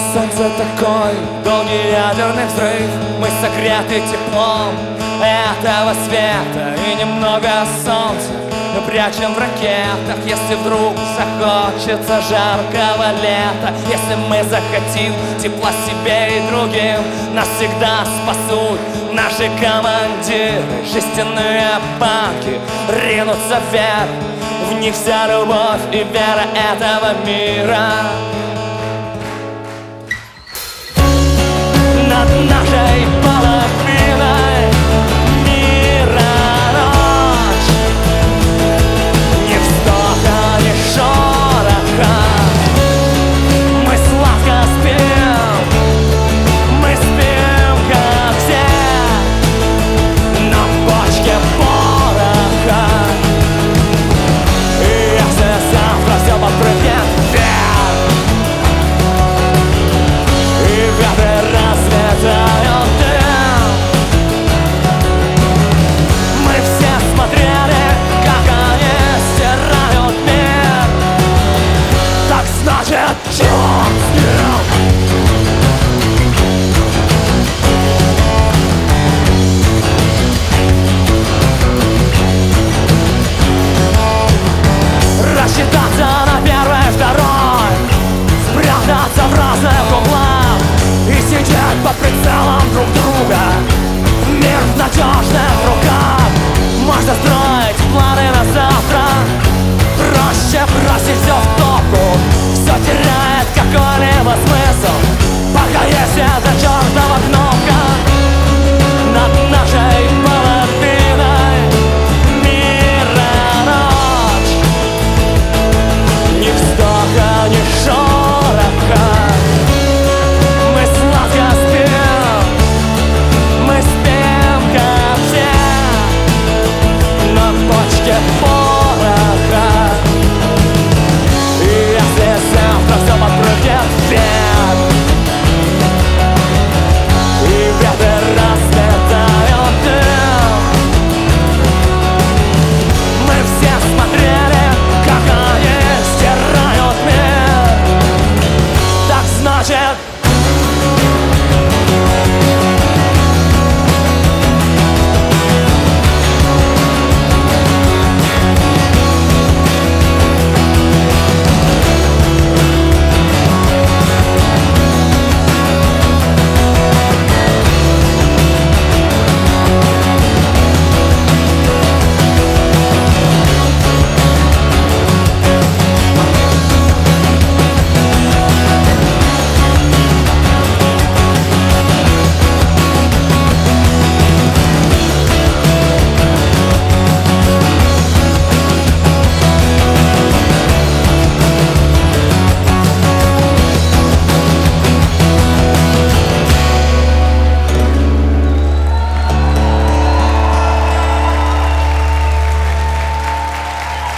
Солнце такой, долгий ядерный взрыв. Мы согреты теплом этого света и немного солнца мы прячем в ракетах. Если вдруг захочется жаркого лета, если мы захотим тепла себе и другим, нас всегда спасут наши командиры. Жестяные банки ринутся вверх, в них вся любовь и вера этого мира. Над нашей половиной мира ночь, ни вздоха, ни шороха. Мы сладко спим, мы спим, как все, на бочке пороха. И если завтра все попрыгнет вверх, и ветры разметают дым, мы все смотрели, как они стирают мир. Так значит, черт с ним. Рассчитаться на первый, второй, спрятаться в разных углах и сидеть под прицелом друг друга. Мир в надежных руках. Можно строить планы на завтра, проще бросить все в топку. Все теряет какой-либо смысл, пока есть эта чертова кнопка. Над нашей половиной мира ночь, ни вздоха, ни шороха. Мы сладко спим, мы спим, как все, на бочке пороха. И если завтра все подпрыгнет вверх, и ветры разметают дым, мы все смотрели, как они стирают мир. Так значит,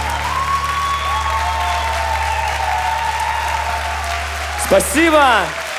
спасибо!